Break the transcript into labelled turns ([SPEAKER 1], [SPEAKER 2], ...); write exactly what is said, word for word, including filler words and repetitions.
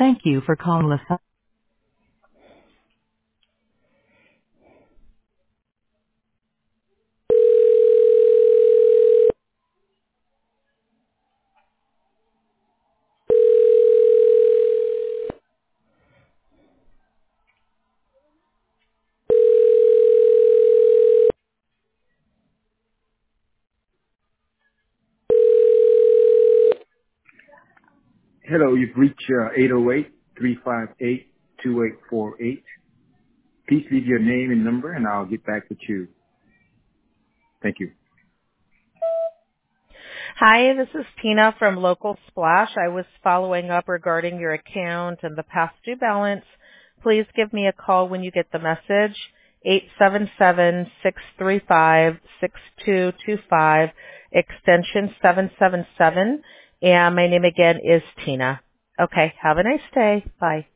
[SPEAKER 1] Thank you for calling us.
[SPEAKER 2] Hello, you've reached uh, eight oh eight, three five eight, two eight four eight. Please leave your name and number and I'll get back with you. Thank you.
[SPEAKER 3] Hi, this is Tina from Local Splash. I was following up regarding your account and the past due balance. Please give me a call when you get the message, eight seven seven, six three five, six two two five, extension seven seven seven. And my name again is Tina. Okay, have a nice day. Bye.